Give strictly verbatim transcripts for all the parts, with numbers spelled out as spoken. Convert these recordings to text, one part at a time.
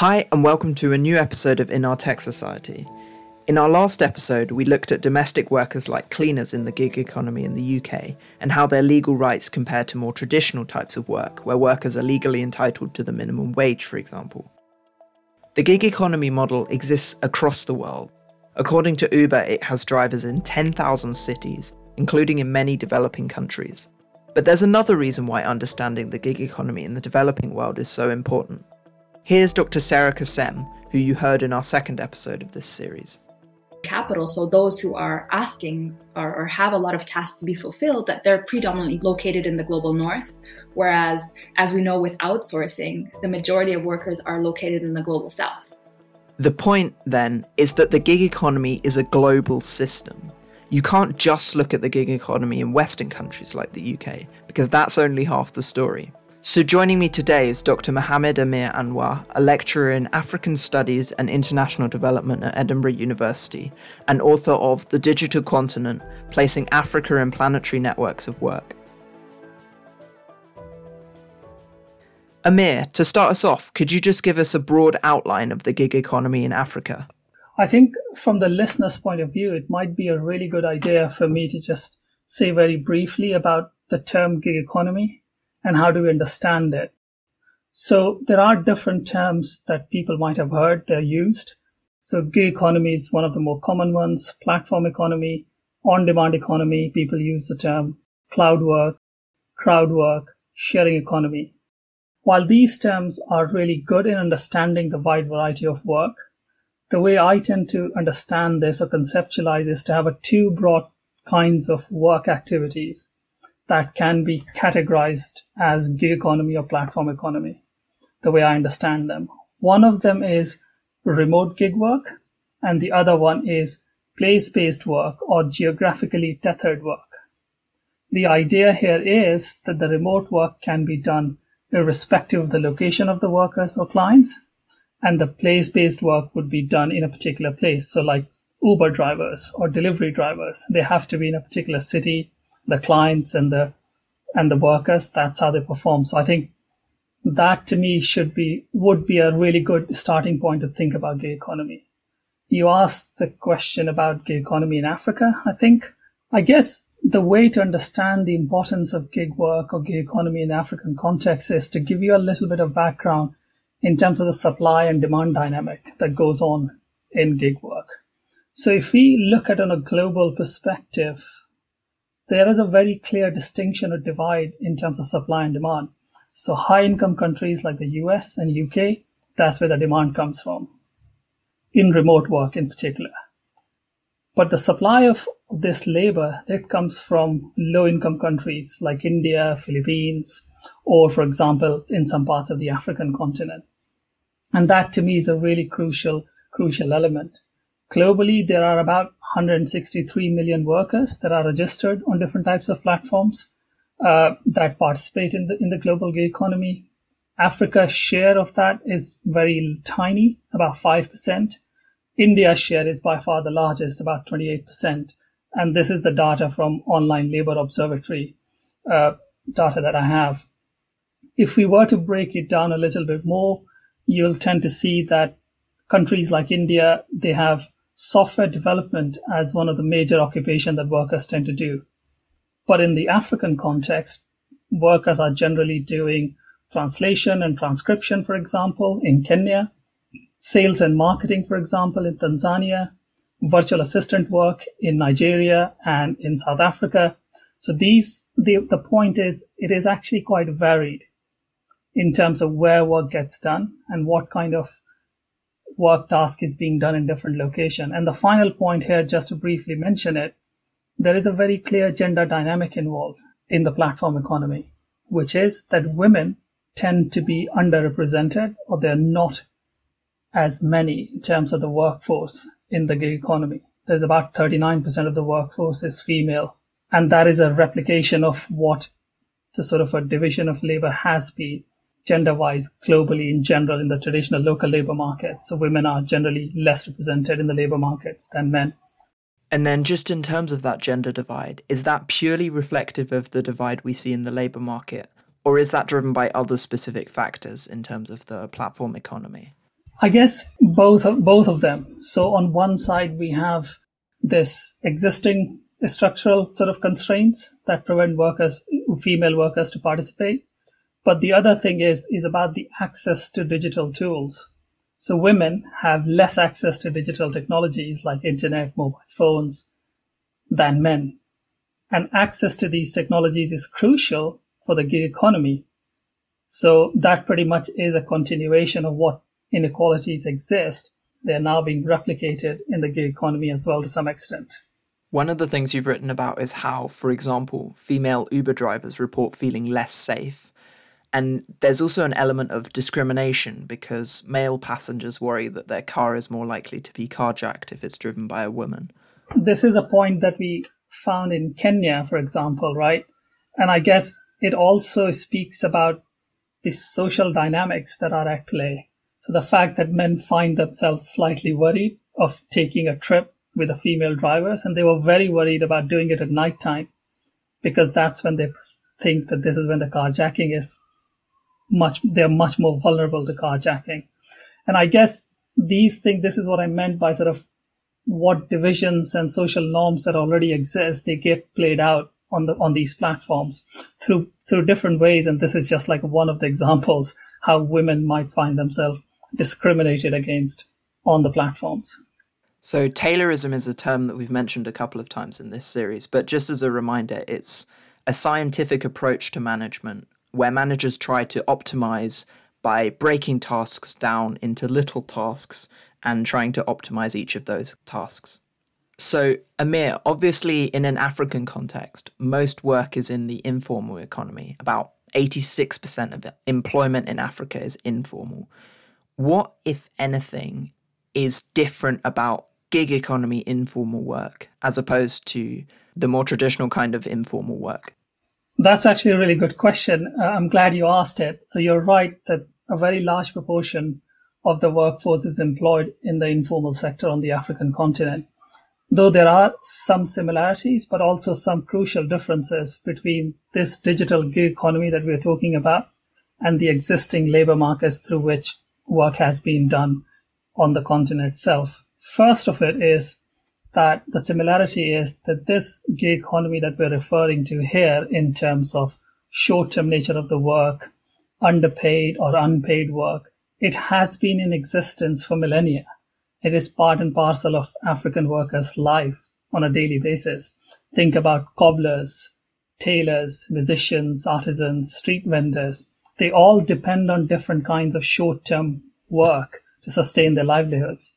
Hi and welcome to a new episode of In Our Tech Society. In our last episode, we looked at domestic workers like cleaners in the gig economy in the U K and how their legal rights compare to more traditional types of work, where workers are legally entitled to the minimum wage, for example. The gig economy model exists across the world. According to Uber, it has drivers in ten thousand cities, including in many developing countries. But there's another reason why understanding the gig economy in the developing world is so important. Here's Doctor Sarah Kassem, who you heard in our second episode of this series. Capital, so those who are asking or, or have a lot of tasks to be fulfilled, that they're predominantly located in the global north, whereas, as we know with outsourcing, the majority of workers are located in the global south. The point, then, is that the gig economy is a global system. You can't just look at the gig economy in Western countries like the U K, because that's only half the story. So joining me today is Doctor Mohammed Amir Anwar, a lecturer in African Studies and International Development at Edinburgh University, and author of The Digital Continent, Placing Africa in Planetary Networks of Work. Amir, to start us off, could you just give us a broad outline of the gig economy in Africa? I think from the listener's point of view, it might be a really good idea for me to just say very briefly about the term gig economy and how do we understand it. So there are different terms that people might have heard, they're used. So gig economy is one of the more common ones, platform economy, on-demand economy, people use the term cloud work, crowd work, sharing economy. While these terms are really good in understanding the wide variety of work, the way I tend to understand this or conceptualize is to have a two broad kinds of work activities that can be categorized as gig economy or platform economy, the way I understand them. One of them is remote gig work, and the other one is place-based work or geographically tethered work. The idea here is that the remote work can be done irrespective of the location of the workers or clients, and the place-based work would be done in a particular place. So like Uber drivers or delivery drivers, they have to be in a particular city. The clients and the and the workers, that's how they perform. So I think that to me should be would be a really good starting point to think about gig economy. You asked the question about gig economy in Africa. I think, I guess the way to understand the importance of gig work or gig economy in African context is to give you a little bit of background in terms of the supply and demand dynamic that goes on in gig work. So if we look at it on a global perspective, there is a very clear distinction or divide in terms of supply and demand. So high-income countries like the U S and U K, that's where the demand comes from, in remote work in particular. But the supply of this labor, it comes from low-income countries like India, Philippines, or, for example, in some parts of the African continent. And that, to me, is a really crucial, crucial element. Globally, there are about one hundred sixty-three million workers that are registered on different types of platforms uh, that participate in the in the global gig economy. Africa's share of that is very tiny, about five percent. India's share is by far the largest, about twenty-eight percent. And this is the data from Online Labour Observatory uh, data that I have. If we were to break it down a little bit more, you'll tend to see that countries like India, they have software development as one of the major occupations that workers tend to do. But in the African context, workers are generally doing translation and transcription, for example, in Kenya, sales and marketing, for example, in Tanzania, virtual assistant work in Nigeria and in South Africa. So these, the, the point is, it is actually quite varied in terms of where work gets done and what kind of work task is being done in different locations. And the final point here, just to briefly mention it, there is a very clear gender dynamic involved in the platform economy, which is that women tend to be underrepresented, or they're not as many in terms of the workforce in the gig economy. There's about thirty-nine percent of the workforce is female. And that is a replication of what the sort of a division of labor has been gender-wise globally in general in the traditional local labor market. So women are generally less represented in the labor markets than men. And then just in terms of that gender divide, is that purely reflective of the divide we see in the labour market? Or is that driven by other specific factors in terms of the platform economy? I guess both of, both of them. So on one side, we have this existing structural sort of constraints that prevent workers, female workers, to participate. But the other thing is, is about the access to digital tools. So women have less access to digital technologies like internet, mobile phones than men. And access to these technologies is crucial for the gig economy. So that pretty much is a continuation of what inequalities exist. They're now being replicated in the gig economy as well to some extent. One of the things you've written about is how, for example, female Uber drivers report feeling less safe. And there's also an element of discrimination because male passengers worry that their car is more likely to be carjacked if it's driven by a woman. This is a point that we found in Kenya, for example, right? And I guess it also speaks about the social dynamics that are at play. So the fact that men find themselves slightly worried of taking a trip with the female drivers, and they were very worried about doing it at nighttime because that's when they think that this is when the carjacking is much, they're much more vulnerable to carjacking. And I guess these things, this is what I meant by sort of what divisions and social norms that already exist, they get played out on the on these platforms through through different ways. And this is just like one of the examples how women might find themselves discriminated against on the platforms. So Taylorism is a term that we've mentioned a couple of times in this series, but just as a reminder, it's a scientific approach to management where managers try to optimize by breaking tasks down into little tasks and trying to optimize each of those tasks. So, Amir, obviously in an African context, most work is in the informal economy. About eighty-six percent of employment in Africa is informal. What, if anything, is different about gig economy informal work as opposed to the more traditional kind of informal work? That's actually a really good question. Uh, I'm glad you asked it. So you're right that a very large proportion of the workforce is employed in the informal sector on the African continent. Though there are some similarities, but also some crucial differences between this digital gig economy that we're talking about and the existing labor markets through which work has been done on the continent itself. First of it is that the similarity is that this gig economy that we're referring to here in terms of short-term nature of the work, underpaid or unpaid work, it has been in existence for millennia. It is part and parcel of African workers' life on a daily basis. Think about cobblers, tailors, musicians, artisans, street vendors. They all depend on different kinds of short-term work to sustain their livelihoods.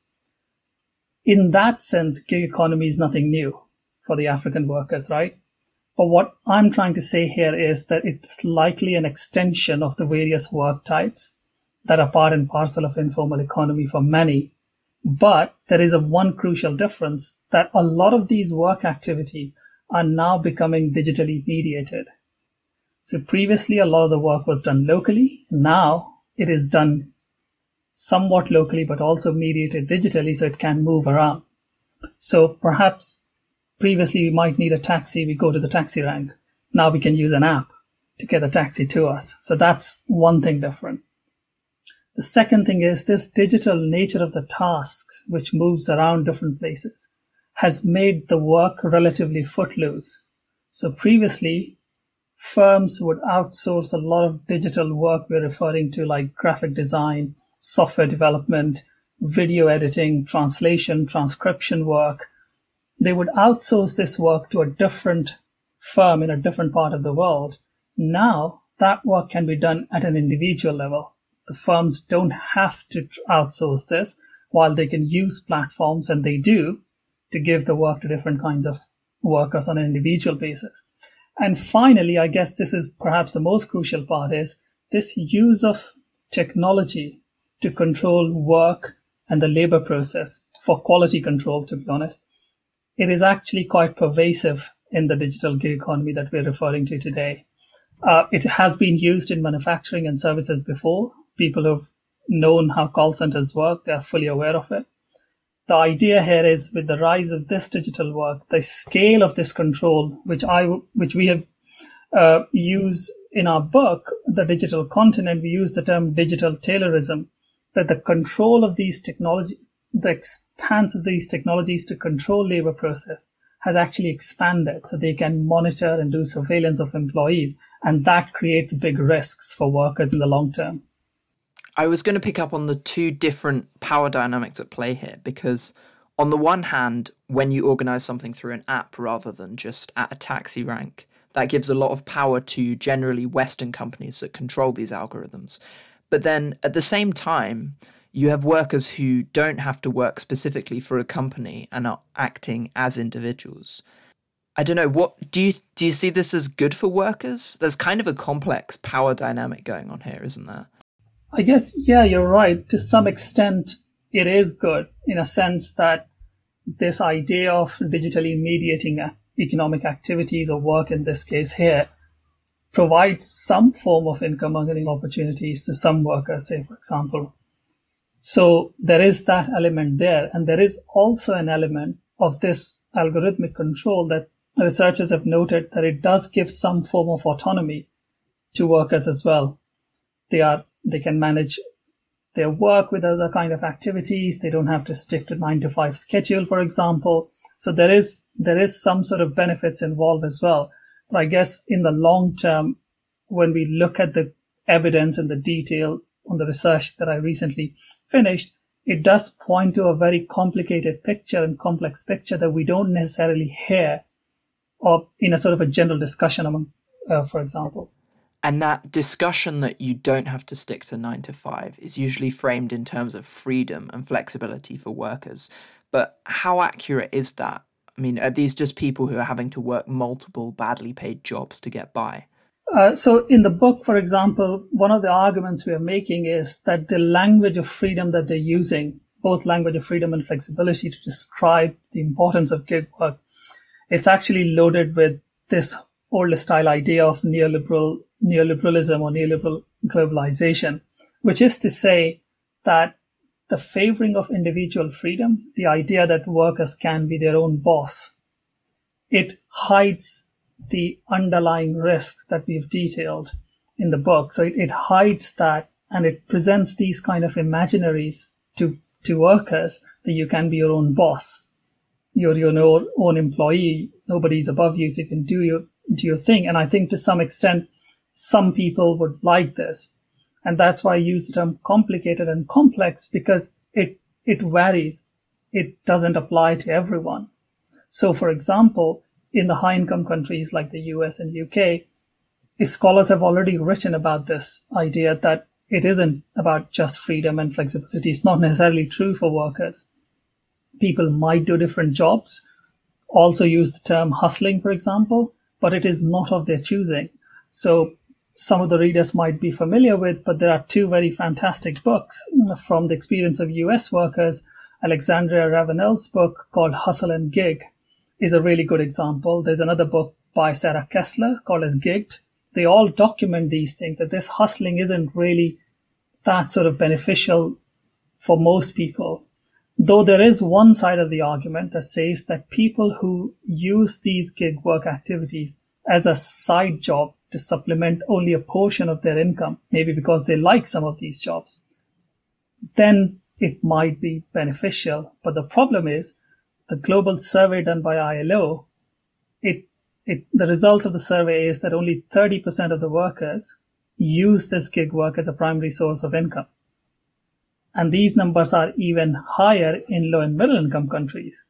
In that sense, gig economy is nothing new for the African workers, right? But what I'm trying to say here is that it's likely an extension of the various work types that are part and parcel of informal economy for many. But there is a one crucial difference that a lot of these work activities are now becoming digitally mediated. So previously, a lot of the work was done locally. Now it is done somewhat locally, but also mediated digitally so it can move around. So perhaps previously we might need a taxi. We go to the taxi rank. Now we can use an app to get a taxi to us. So that's one thing different. The second thing is this digital nature of the tasks, which moves around different places, has made the work relatively footloose. So previously, firms would outsource a lot of digital work we're referring to, like graphic design, software development, video editing, translation, transcription work. They would outsource this work to a different firm in a different part of the world. Now, that work can be done at an individual level. The firms don't have to outsource this, while they can use platforms, and they do, to give the work to different kinds of workers on an individual basis. And finally, I guess this is perhaps the most crucial part, is this use of technology to control work and the labor process for quality control, to be honest. It is actually quite pervasive in the digital gig economy that we're referring to today. Uh, it has been used in manufacturing and services before. People who've known how call centers work, they are fully aware of it. The idea here is with the rise of this digital work, the scale of this control, which I, which we have uh, used in our book, The Digital Continent, we use the term digital Taylorism. that the control of these technology, the expanse of these technologies to control labor process has actually expanded. So they can monitor and do surveillance of employees, and that creates big risks for workers in the long term. I was going to pick up on the two different power dynamics at play here, because on the one hand, when you organise something through an app rather than just at a taxi rank, that gives a lot of power to generally Western companies that control these algorithms. But then at the same time, you have workers who don't have to work specifically for a company and are acting as individuals. I don't know, what do you do you see this as good for workers? There's kind of a complex power dynamic going on here, isn't there? I guess, yeah, you're right. To some extent, it is good in a sense that this idea of digitally mediating economic activities or work, in this case here, provides some form of income earning opportunities to some workers, say, for example. So there is that element there. And there is also an element of this algorithmic control that researchers have noted that it does give some form of autonomy to workers as well. They are They can manage their work with other kind of activities. They don't have to stick to nine to five schedule, for example. So there is there is some sort of benefits involved as well. But I guess in the long term, when we look at the evidence and the detail on the research that I recently finished, it does point to a very complicated picture and complex picture that we don't necessarily hear or in a sort of a general discussion among, uh, for example. And that discussion that you don't have to stick to nine to five is usually framed in terms of freedom and flexibility for workers. But how accurate is that? I mean, are these just people who are having to work multiple badly paid jobs to get by? Uh, so in the book, for example, one of the arguments we are making is that the language of freedom that they're using, both language of freedom and flexibility to describe the importance of gig work, it's actually loaded with this older style idea of neoliberal neoliberalism or neoliberal globalization, which is to say that the favoring of individual freedom, the idea that workers can be their own boss, it hides the underlying risks that we've detailed in the book. So it, it hides that, and it presents these kind of imaginaries to, to workers that you can be your own boss. You're your own, own employee. Nobody's above you, so you can do your, do your thing. And I think to some extent, some people would like this. And that's why I use the term complicated and complex, because it, it varies. It doesn't apply to everyone. So, for example, in the high-income countries like the U S and U K, scholars have already written about this idea that it isn't about just freedom and flexibility. It's not necessarily true for workers. People might do different jobs, also use the term hustling, for example, but it is not of their choosing. So some of the readers might be familiar with, but there are two very fantastic books from the experience of U S workers. Alexandria Ravenel's book called Hustle and Gig is a really good example. There's another book by Sarah Kessler called as Gigged. They all document these things, that this hustling isn't really that sort of beneficial for most people. Though there is one side of the argument that says that people who use these gig work activities as a side job to supplement only a portion of their income, maybe because they like some of these jobs, then it might be beneficial. But the problem is the global survey done by I L O, it, it, the results of the survey is that only thirty percent of the workers use this gig work as a primary source of income. And these numbers are even higher in low and middle income countries.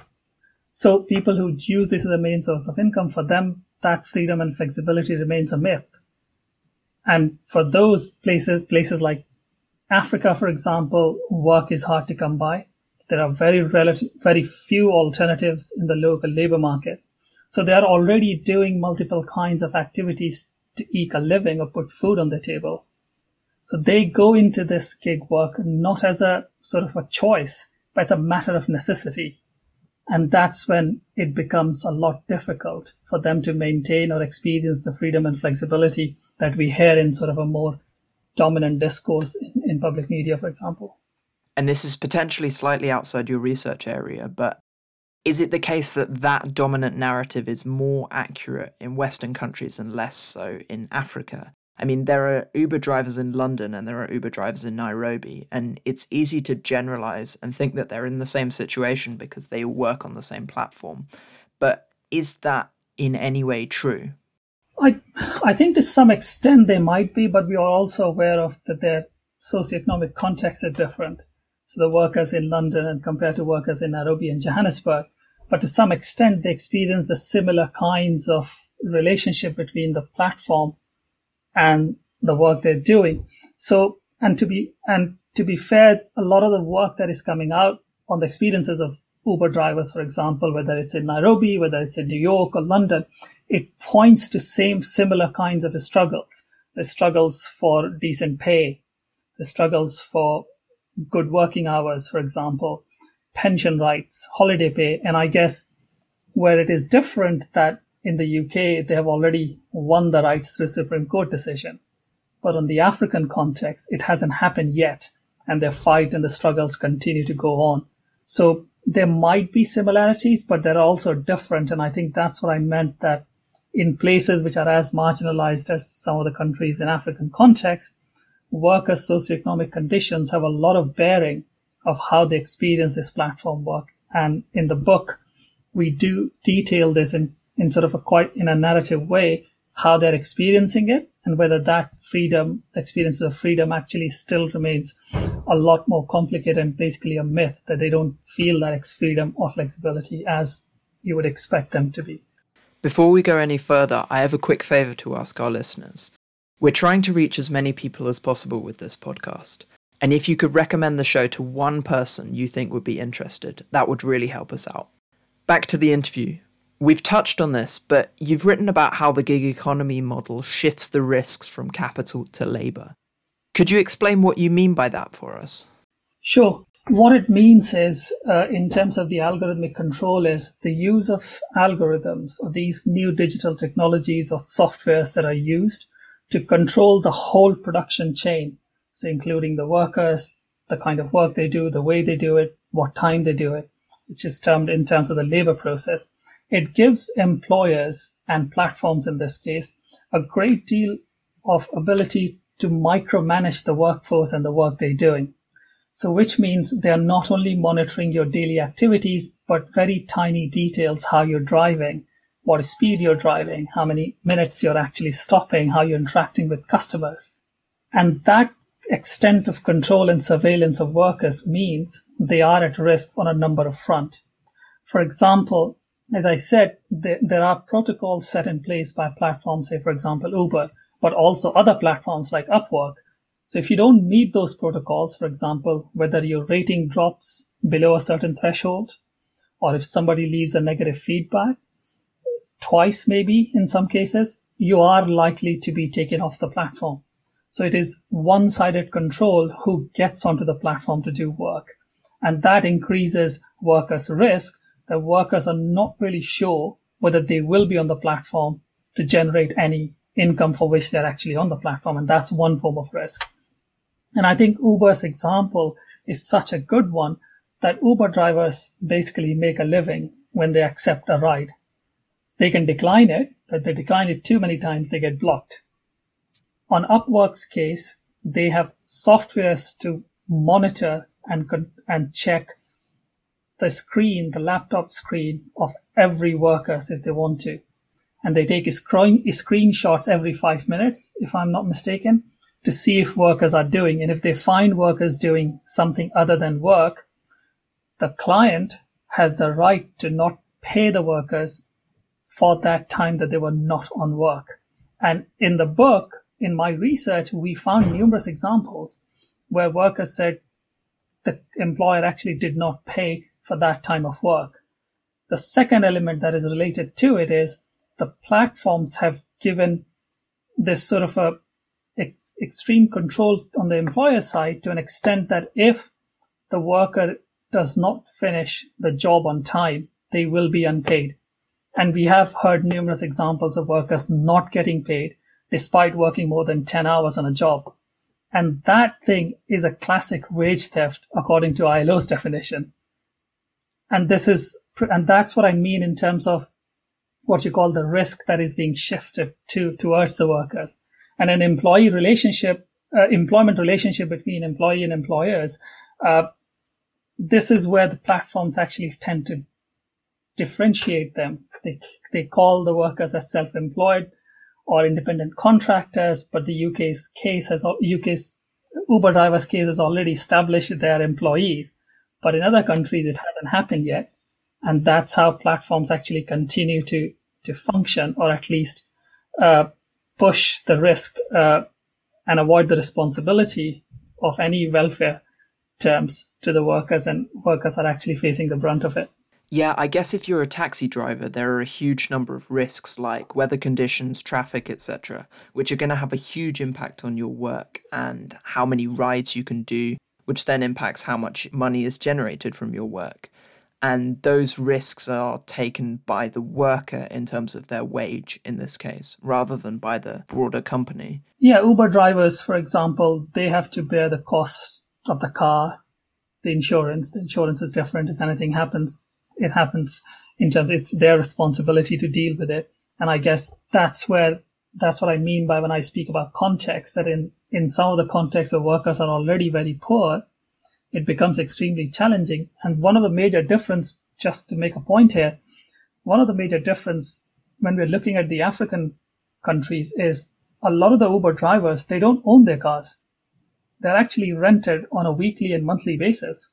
So people who use this as a main source of income, for them, that freedom and flexibility remains a myth. And for those places, places like Africa, for example, work is hard to come by. There are very relative, very few alternatives in the local labor market. So they are already doing multiple kinds of activities to eke a living or put food on the table. So they go into this gig work not as a sort of a choice, but as a matter of necessity. And that's when it becomes a lot difficult for them to maintain or experience the freedom and flexibility that we hear in sort of a more dominant discourse in, in public media, for example. And this is potentially slightly outside your research area, but is it the case that that dominant narrative is more accurate in Western countries and less so in Africa? I mean, there are Uber drivers in London and there are Uber drivers in Nairobi, and it's easy to generalize and think that they're in the same situation because they work on the same platform. But is that in any way true? I I think to some extent they might be, but we are also aware of that their socioeconomic contexts are different. So the workers in London and compared to workers in Nairobi and Johannesburg. But to some extent, they experience the similar kinds of relationship between the platform and the work they're doing. So, and to be and to be fair, a lot of the work that is coming out on the experiences of Uber drivers, for example, whether it's in Nairobi, whether it's in New York or London, it points to same similar kinds of struggles. The struggles for decent pay, the struggles for good working hours, for example, pension rights, holiday pay. And I guess where it is different that in the U K, they have already won the rights through Supreme Court decision. But on the African context, it hasn't happened yet. And their fight and the struggles continue to go on. So there might be similarities, but they're also different. And I think that's what I meant, that in places which are as marginalized as some of the countries in African context, workers' socioeconomic conditions have a lot of bearing of how they experience this platform work. And in the book, we do detail this in, in sort of a quite in a narrative way, how they're experiencing it and whether that freedom, the experiences of freedom actually still remains a lot more complicated and basically a myth, that they don't feel that freedom or flexibility as you would expect them to be. Before we go any further, I have a quick favour to ask our listeners. We're trying to reach as many people as possible with this podcast. And if you could recommend the show to one person you think would be interested, that would really help us out. Back to the interview. We've touched on this, but you've written about how the gig economy model shifts the risks from capital to labour. Could you explain what you mean by that for us? Sure. What it means is, uh, in terms of the algorithmic control, is the use of algorithms or these new digital technologies or softwares that are used to control the whole production chain. So including the workers, the kind of work they do, the way they do it, what time they do it, which is termed in terms of the labor process. It gives employers and platforms in this case a great deal of ability to micromanage the workforce and the work they're doing. So which means they're not only monitoring your daily activities, but very tiny details, how you're driving, what speed you're driving, how many minutes you're actually stopping, how you're interacting with customers. And that extent of control and surveillance of workers means they are at risk on a number of fronts. For example, as I said, there, there are protocols set in place by platforms, say, for example, Uber, but also other platforms like Upwork. So if you don't meet those protocols, for example, whether your rating drops below a certain threshold, or if somebody leaves a negative feedback, twice maybe in some cases, you are likely to be taken off the platform. So it is one-sided control who gets onto the platform to do work. And that increases workers' risk. The workers are not really sure whether they will be on the platform to generate any income for which they're actually on the platform. And that's one form of risk. And I think Uber's example is such a good one that Uber drivers basically make a living when they accept a ride. They can decline it, but if they decline it too many times, they get blocked. On Upwork's case, they have softwares to monitor and and check the screen, the laptop screen of every worker if they want to. And they take screen, screenshots every five minutes, if I'm not mistaken, to see if workers are doing. And if they find workers doing something other than work, the client has the right to not pay the workers for that time that they were not on work. And in the book, in my research, we found numerous examples where workers said the employer actually did not pay for that time of work. The second element that is related to it is the platforms have given this sort of a ex- extreme control on the employer side to an extent that if the worker does not finish the job on time, they will be unpaid. And we have heard numerous examples of workers not getting paid despite working more than ten hours on a job. And that thing is a classic wage theft according to I L O's definition. And this is, and that's what I mean in terms of what you call the risk that is being shifted to towards the workers. And an employee relationship, uh, employment relationship between employee and employers, uh, this is where the platforms actually tend to differentiate them. They they call the workers as self-employed or independent contractors, but the U K's case has U K's Uber drivers' case has already established that they are employees. But in other countries, it hasn't happened yet, and that's how platforms actually continue to to function, or at least uh, push the risk uh, and avoid the responsibility of any welfare terms to the workers, and workers are actually facing the brunt of it. Yeah, I guess if you're a taxi driver, there are a huge number of risks like weather conditions, traffic, et cetera, which are going to have a huge impact on your work and how many rides you can do, which then impacts how much money is generated from your work. And those risks are taken by the worker in terms of their wage in this case, rather than by the broader company. Yeah, Uber drivers, for example, they have to bear the cost of the car, the insurance. The insurance is different. If anything happens, it happens in terms of it's their responsibility to deal with it. And I guess that's where, that's what I mean by when I speak about context, that in, in some of the contexts where workers are already very poor, it becomes extremely challenging. And one of the major difference, just to make a point here, one of the major difference when we're looking at the African countries is a lot of the Uber drivers, they don't own their cars. They're actually rented on a weekly and monthly basis.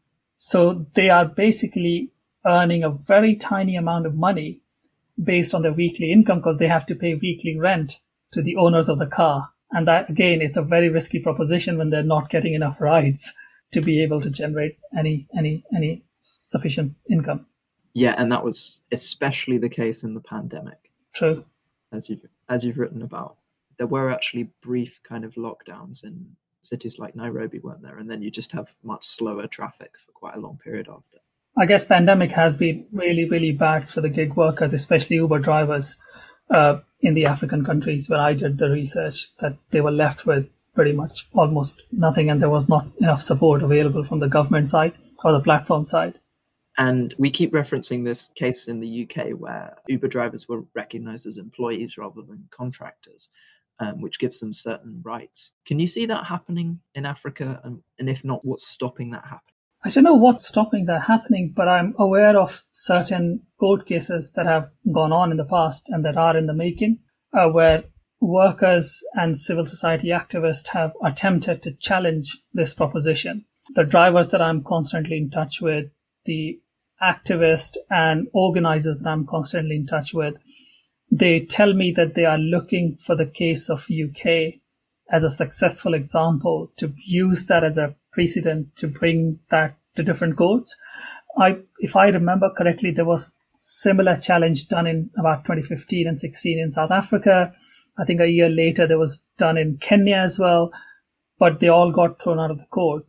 So they are basically earning a very tiny amount of money based on their weekly income because they have to pay weekly rent to the owners of the car. And that, again, it's a very risky proposition when they're not getting enough rides to be able to generate any any any sufficient income. Yeah, and that was especially the case in the pandemic. True. As you've, as you've written about. There were actually brief kind of lockdowns in cities like Nairobi, weren't there? And then you just have much slower traffic for quite a long period after. I guess pandemic has been really, really bad for the gig workers, especially Uber drivers uh, in the African countries where I did the research, that they were left with pretty much almost nothing, and there was not enough support available from the government side or the platform side. And we keep referencing this case in the U K where Uber drivers were recognised as employees rather than contractors, um, which gives them certain rights. Can you see that happening in Africa? And, and if not, what's stopping that happening? I don't know what's stopping that happening, but I'm aware of certain court cases that have gone on in the past and that are in the making, uh, where workers and civil society activists have attempted to challenge this proposition. The drivers that I'm constantly in touch with, the activists and organizers that I'm constantly in touch with, they tell me that they are looking for the case of U K as a successful example to use that as a precedent to bring that to different courts. I, if I remember correctly, there was similar challenge done in about twenty fifteen and sixteen in South Africa. I think a year later there was done in Kenya as well, but they all got thrown out of the court.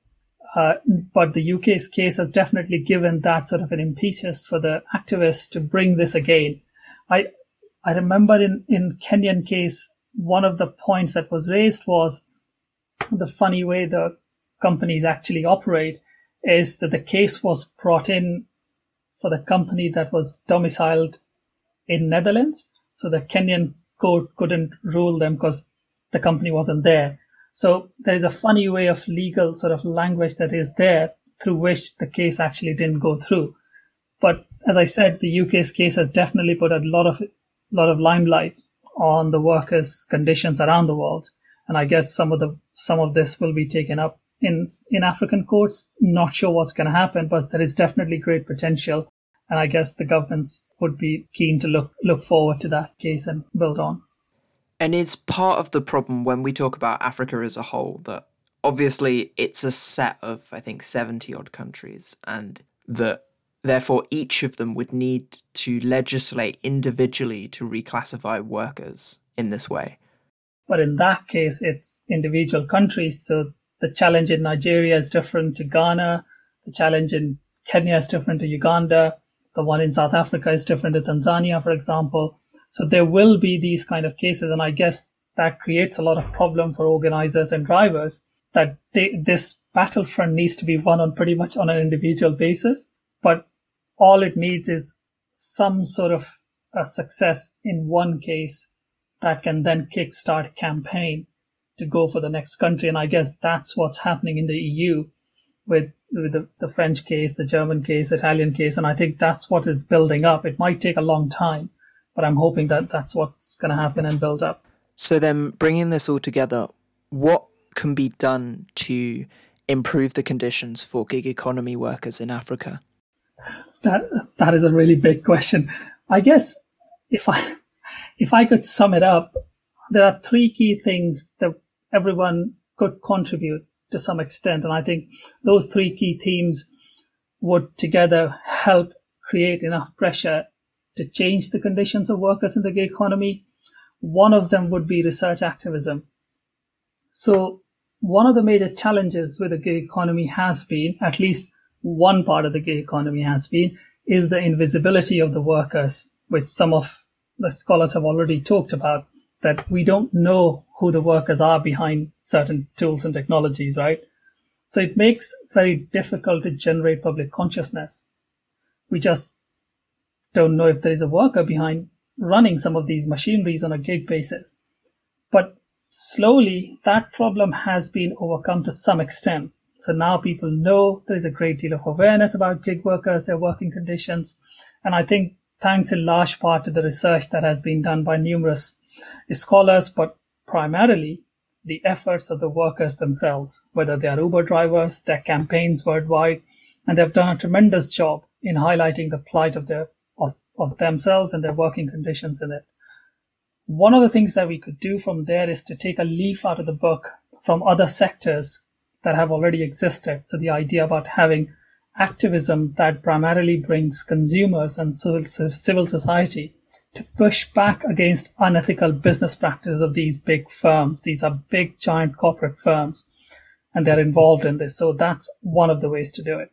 Uh, but the U K's case has definitely given that sort of an impetus for the activists to bring this again. I I remember in, in Kenyan case, one of the points that was raised was the funny way the companies actually operate is that the case was brought in for the company that was domiciled in Netherlands. So the Kenyan court couldn't rule them because the company wasn't there. So there is a funny way of legal sort of language that is there through which the case actually didn't go through. But as I said, the U K's case has definitely put a lot of lot of limelight on the workers' conditions around the world. And I guess some of the some of this will be taken up in in African courts. Not sure what's going to happen, but there is definitely great potential. And I guess the governments would be keen to look look forward to that case and build on. And is part of the problem when we talk about Africa as a whole that obviously it's a set of, I think, seventy odd countries, and that therefore each of them would need to legislate individually to reclassify workers in this way. But in that case, it's individual countries. So the challenge in Nigeria is different to Ghana. The challenge in Kenya is different to Uganda. The one in South Africa is different to Tanzania, for example. So there will be these kind of cases. And I guess that creates a lot of problem for organizers and drivers, that they, this battlefront needs to be won on pretty much on an individual basis. But all it needs is some sort of a success in one case that can then kickstart a campaign to go for the next country. And I guess that's what's happening in the E U with, with the, the French case, the German case, Italian case. And I think that's what is building up. It might take a long time, but I'm hoping that that's what's going to happen and build up. So then bringing this all together, what can be done to improve the conditions for gig economy workers in Africa? That that is a really big question. I guess if I if I could sum it up, there are three key things that everyone could contribute to some extent. And I think those three key themes would together help create enough pressure to change the conditions of workers in the gig economy. One of them would be research activism. So one of the major challenges with the gig economy has been, at least one part of the gig economy has been, is the invisibility of the workers, which some of the scholars have already talked about, that we don't know who the workers are behind certain tools and technologies, right? So it makes it very difficult to generate public consciousness. We just don't know if there is a worker behind running some of these machineries on a gig basis. But slowly, that problem has been overcome to some extent. So now people know there is a great deal of awareness about gig workers, their working conditions. And I think thanks in large part to the research that has been done by numerous scholars, but primarily the efforts of the workers themselves, whether they are Uber drivers, their campaigns worldwide, and they've done a tremendous job in highlighting the plight of their of, of themselves and their working conditions in it. One of the things that we could do from there is to take a leaf out of the book from other sectors that have already existed. So the idea about having activism that primarily brings consumers and civil, civil society to push back against unethical business practices of these big firms. These are big, giant corporate firms, and they're involved in this. So that's one of the ways to do it.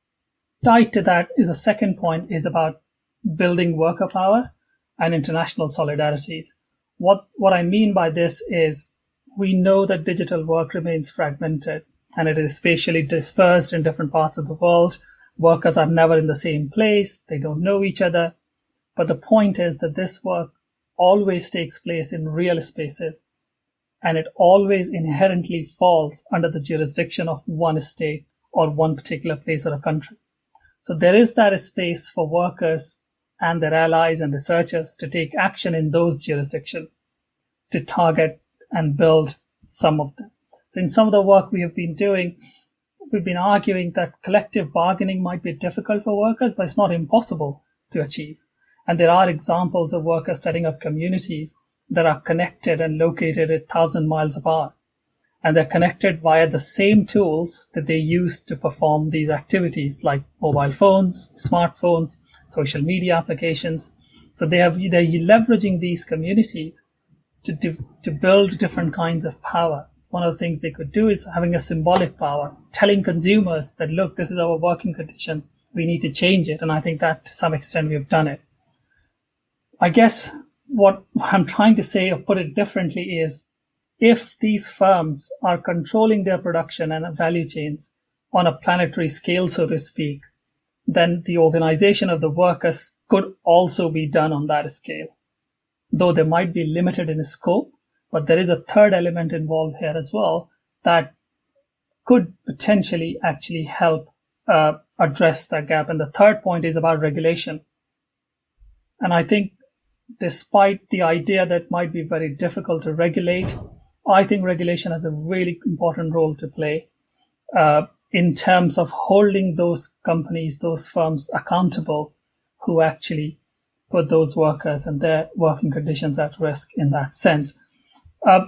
Tied to that is a second point, is about building worker power and international solidarities. What, what I mean by this is we know that digital work remains fragmented and it is spatially dispersed in different parts of the world. Workers are never in the same place. They don't know each other. But the point is that this work always takes place in real spaces, and it always inherently falls under the jurisdiction of one state or one particular place or a country. So there is that space for workers and their allies and researchers to take action in those jurisdictions, to target and build some of them. So in some of the work we have been doing, we've been arguing that collective bargaining might be difficult for workers, but it's not impossible to achieve. And there are examples of workers setting up communities that are connected and located a thousand miles apart. And they're connected via the same tools that they use to perform these activities, like mobile phones, smartphones, social media applications. So they have, they're leveraging these communities to, div- to build different kinds of power. One of the things they could do is having a symbolic power, telling consumers that, look, this is our working conditions. We need to change it. And I think that to some extent we have done it. I guess what, what I'm trying to say, or put it differently, is if these firms are controlling their production and value chains on a planetary scale, so to speak, then the organization of the workers could also be done on that scale. Though they might be limited in scope, but there is a third element involved here as well that could potentially actually help uh, address that gap. And the third point is about regulation. And I think despite the idea that it might be very difficult to regulate, I think regulation has a really important role to play uh, in terms of holding those companies, those firms accountable who actually put those workers and their working conditions at risk in that sense. Uh,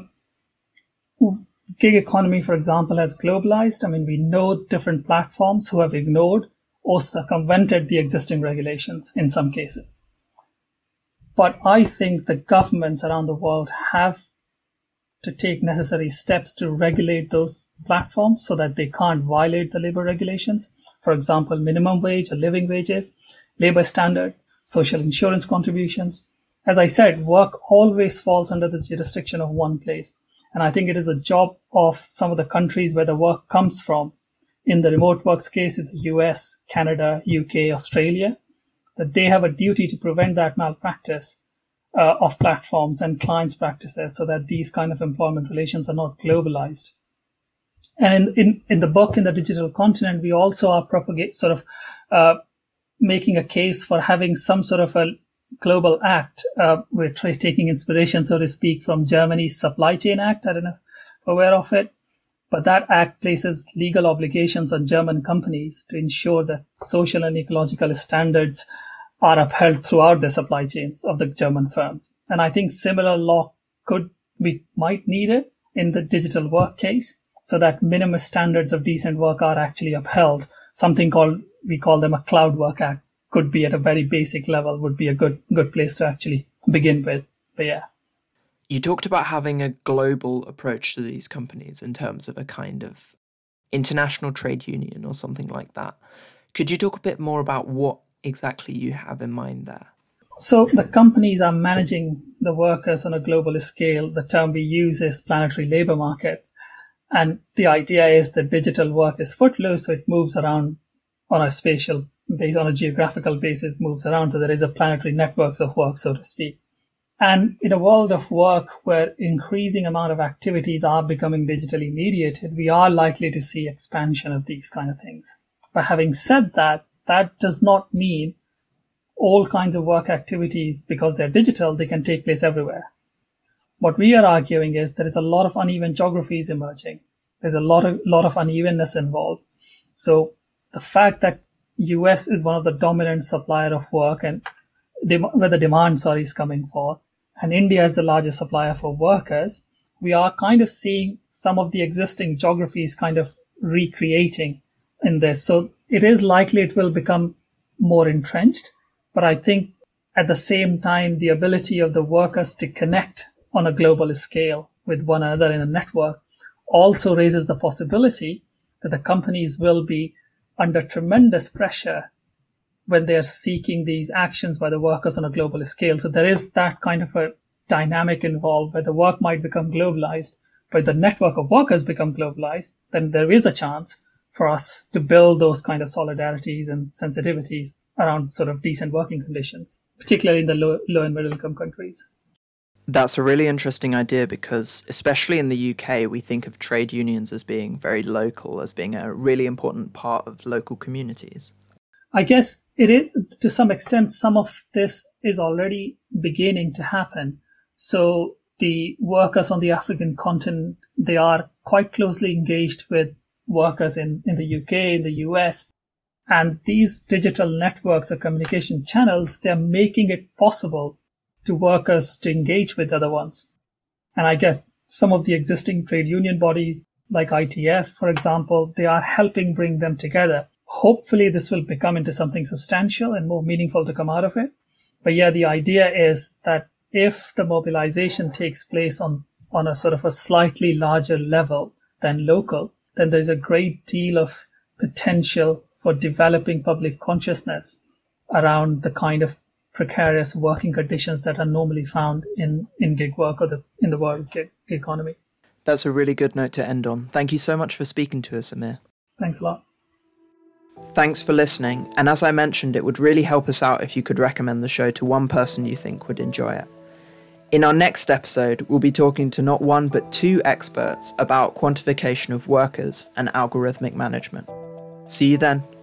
gig economy, for example, has globalized. I mean, we know different platforms who have ignored or circumvented the existing regulations in some cases. But I think the governments around the world have to take necessary steps to regulate those platforms so that they can't violate the labor regulations. For example, minimum wage or living wages, labor standard, social insurance contributions. As I said, work always falls under the jurisdiction of one place. And I think it is a job of some of the countries where the work comes from. In the remote works case, in the U S, Canada, U K, Australia, that they have a duty to prevent that malpractice uh, of platforms and clients' practices so that these kind of employment relations are not globalized. And in, in, in the book, in the Digital Continent, we also are propagate sort of uh, making a case for having some sort of a global act. Uh, we're tra- taking inspiration, so to speak, from Germany's Supply Chain Act. I don't know if you're aware of it, but that act places legal obligations on German companies to ensure that social and ecological standards are upheld throughout the supply chains of the German firms. And I think similar law could, we might need it in the digital work case, so that minimum standards of decent work are actually upheld. Something called, we call them a Cloud Work Act, could be at a very basic level, would be a good good place to actually begin with. But yeah. You talked about having a global approach to these companies in terms of a kind of international trade union or something like that. Could you talk a bit more about what exactly you have in mind there? So the companies are managing the workers on a global scale. The term we use is planetary labor markets. And the idea is that digital work is footloose, so it moves around on a spatial base, on a geographical basis, moves around. So there is a planetary networks of work, so to speak. And in a world of work where increasing amount of activities are becoming digitally mediated, we are likely to see expansion of these kind of things. But having said that, that does not mean all kinds of work activities, because they're digital, they can take place everywhere. What we are arguing is there is a lot of uneven geographies emerging. There's a lot of lot of unevenness involved. So the fact that U S is one of the dominant supplier of work and dem- where the demand, sorry, is coming for, and India is the largest supplier for workers, we are kind of seeing some of the existing geographies kind of recreating in this. So it is likely it will become more entrenched. But I think at the same time, the ability of the workers to connect on a global scale with one another in a network also raises the possibility that the companies will be under tremendous pressure when they're seeking these actions by the workers on a global scale. So there is that kind of a dynamic involved where the work might become globalized, but the network of workers become globalized, then there is a chance for us to build those kind of solidarities and sensitivities around sort of decent working conditions, particularly in the low, low and middle income countries. That's a really interesting idea because, especially in the U K, we think of trade unions as being very local, as being a really important part of local communities. I guess it is, to some extent, some of this is already beginning to happen. So the workers on the African continent, they are quite closely engaged with workers in, in the U K, in the U S. And these digital networks or communication channels, they're making it possible to workers to engage with other ones. And I guess some of the existing trade union bodies like I T F, for example, they are helping bring them together. Hopefully this will become into something substantial and more meaningful to come out of it. But yeah, the idea is that if the mobilization takes place on, on a sort of a slightly larger level than local, then there's a great deal of potential for developing public consciousness around the kind of precarious working conditions that are normally found in, in gig work or the, in the world gig, gig economy. That's a really good note to end on. Thank you so much for speaking to us, Amir. Thanks a lot. Thanks for listening, and as I mentioned, it would really help us out if you could recommend the show to one person you think would enjoy it. In our next episode, we'll be talking to not one but two experts about quantification of workers and algorithmic management. See you then.